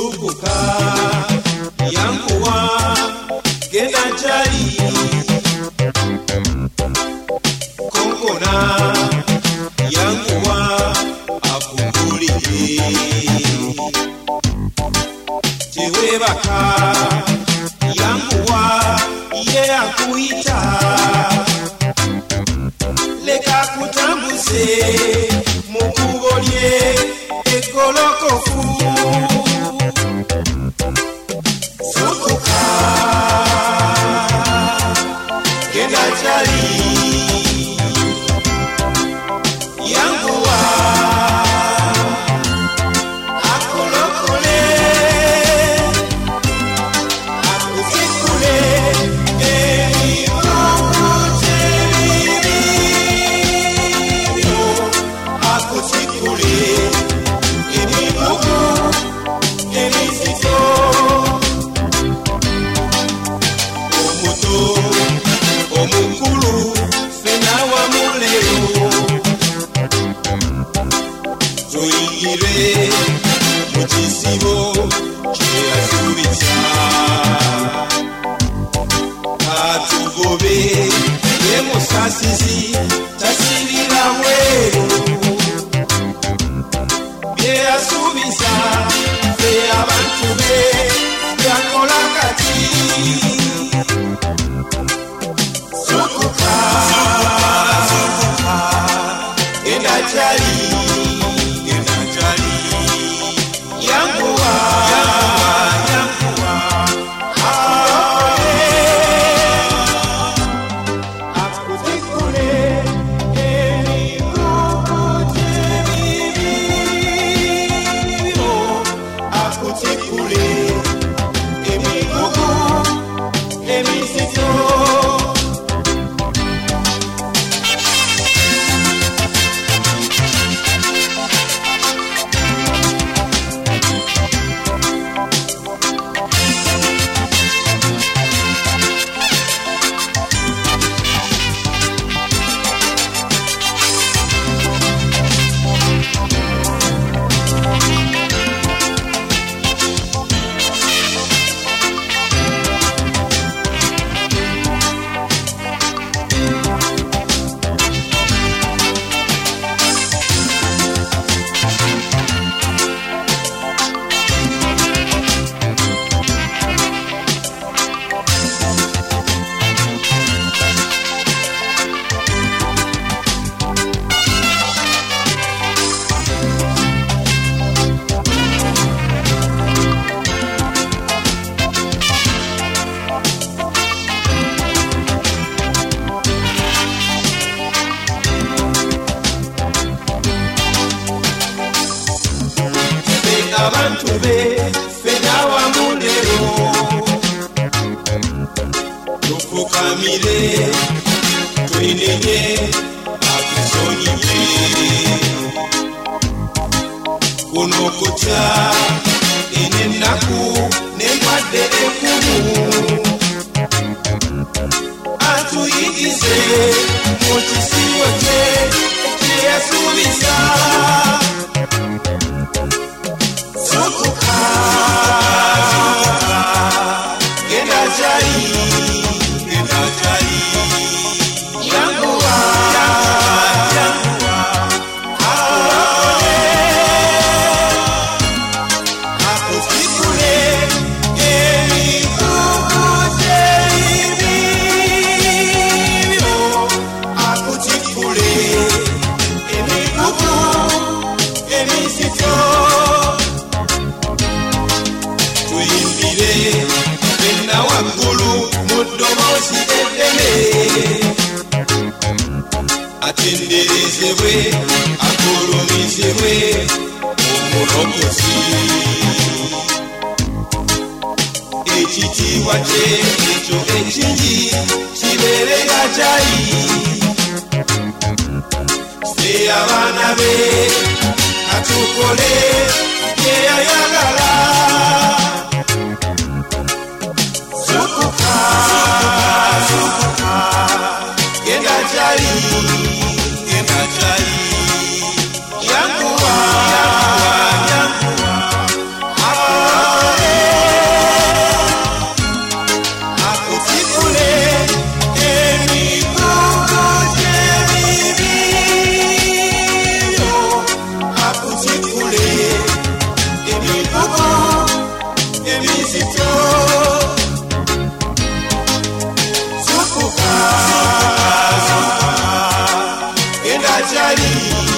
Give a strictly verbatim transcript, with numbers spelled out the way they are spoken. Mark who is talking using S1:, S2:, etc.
S1: sukuka yanguwa genda jali konkona yanguwa akungulire tewebaka yanguwa ye akuita leka kutambuze mukubolye ekolokofu sukuka genda jali yanguwa akolokole akutikule emikukute bibiro akutikule emikuku emisito omuto omukulu fenawa mulero tuyingire mu kisibo kyeyasubisa katugobe ye musasizi tasibira bweru byeyasubisa fe abantu be byakola kati sukuka genda jali genda jali yanguwa yanguwa akutikule emikukute bibiro akutikule emikuku emisito abantu be fenawa mulero tufukamire twinenye akusonyiye kuno kutya enenaku nembadde ekumu atuyigize mu kisibo kye kyeyasubisa sukuka genda jali genda jali yanguwa yanguwa akolokole akutikule emikukute bibiro akutikule emikuku emisito tuyimbire fenna waggulu mu ddoboozi eddene atenderezebwe agulumizibwe omulokozi ekitiibwa kye ekyo ekingi kibeerenga jali fe abaana be katukole byeyayagala sukuka sukuka genda jali genda jali yanguwa yanguwa yanguwa chali